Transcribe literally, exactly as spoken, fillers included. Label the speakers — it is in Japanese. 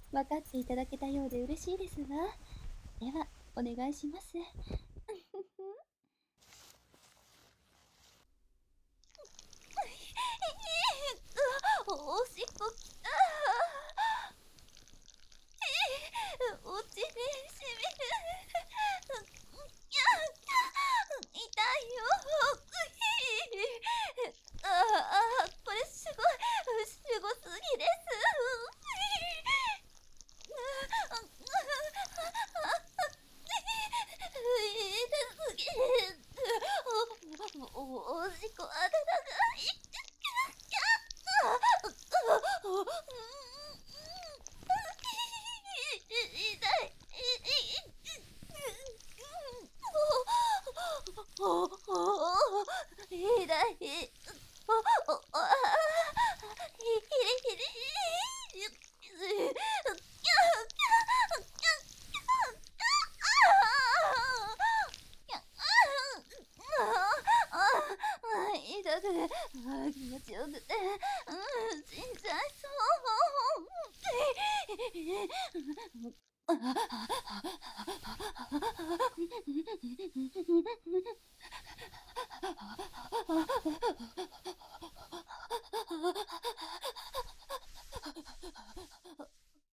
Speaker 1: 分かっていただけたようで嬉しいですわ。では、お願いします。おおしっこきた。おちにしみる。痛いよ。ああ、これすごい、すごすぎです。痛すぎる。おおおしっこあだだがい痛い。おお痛い。おおあひりひり。痛くて、気持ちよくて、うん、死んじゃいそう。